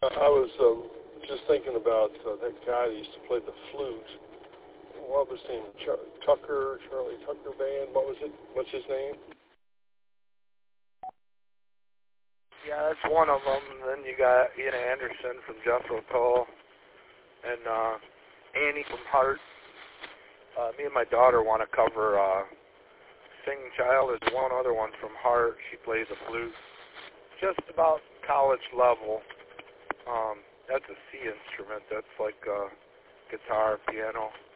I was just thinking about that guy that used to play the flute. What was his name? Charlie Tucker Band. What was it? What's his name? Yeah, that's one of them. Then you got Ian Anderson from Jethro Tull, and Annie from Heart. Me and my daughter want to cover Singing Child. There's one other one from Heart. She plays the flute. Just about college level. That's a C instrument. That's like guitar, piano.